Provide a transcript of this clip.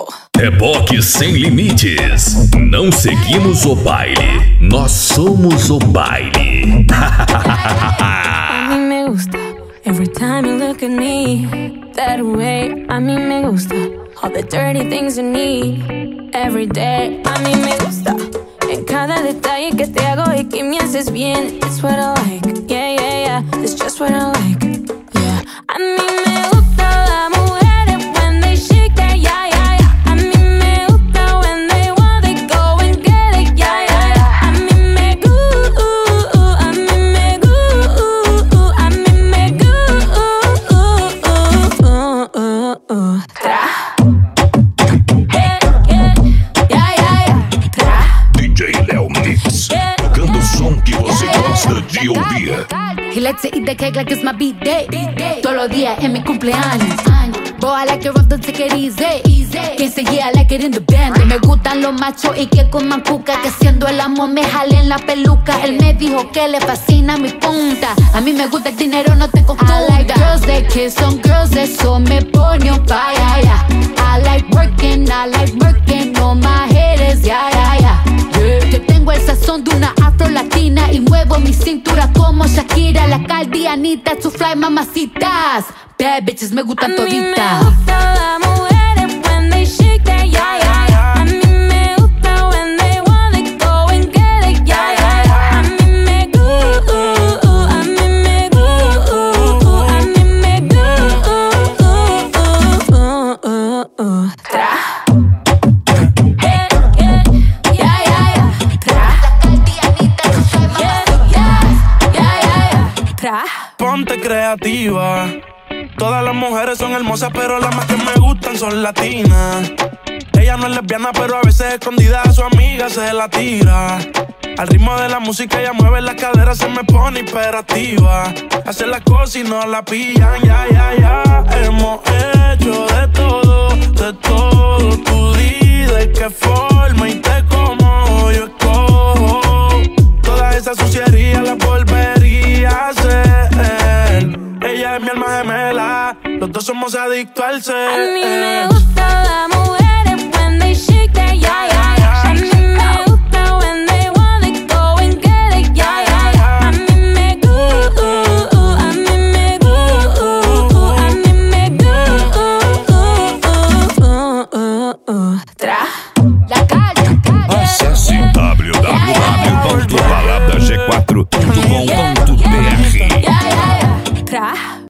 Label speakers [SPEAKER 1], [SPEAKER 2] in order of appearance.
[SPEAKER 1] Reboque sem limites. Não seguimos o baile, nós somos o baile.
[SPEAKER 2] A mí me gusta. Every time you look at me that way, a mí me gusta. All the dirty things you need every day, a mí me gusta. En cada detalle que te hago y que me haces bien, it's what I like, yeah, yeah, yeah. It's just what I like, yeah. A mí me gusta las mujeres when they shake that, yeah, yeah, yeah. A mí me gusta when they want, they go and get it, yeah, yeah, yeah. A mí me gusta, a mí me gusta, a mí me gusta. Tra.
[SPEAKER 1] Tocando o som que você gosta de ouvir.
[SPEAKER 3] He likes to eat the cake like it's my B-day. Todos los días es mi cumpleaños. Boy, I like it rough, don't take it easy. Quien se I like it in the band. Me gustan los machos y que coman cuca. Que siendo el amo me jalen la peluca. Él me dijo que le fascina mi punta. A mí me gusta el dinero, no te confundas. I like girls that kiss on girls, eso me pone on fire. I like working on my haters, yeah, yeah, yeah. Yo tengo el sazón de una afro-latina y muevo mi cintura como Shakira, la caldianita, su fly mamacitas. Bad bitches me gustan toditas.
[SPEAKER 2] A mí me gusta las mujeres when they shake that, yeah, yeah, yeah. A mí me gusta when they want, they go and get it, yeah, yeah, yeah. A mí me gusta, a mí me gusta, a mí me gusta. Tra.
[SPEAKER 4] Ponte creativa. Todas las mujeres son hermosas, pero las más que me gustan son latinas. Ella no es lesbiana, pero a veces escondida a su amiga se la tira. Al ritmo de la música ella mueve la cadera, se me pone hiperactiva. Hace las cosas y no la pillan, ya, ya, ya. Hemos hecho de todo, de todo. Tú di de qué forma y te como yo escojo. Toda esa suciería la volvería a hacer. Ella es mi alma gemela, los dos somos adictos al ser.
[SPEAKER 2] A mí me gusta la mujer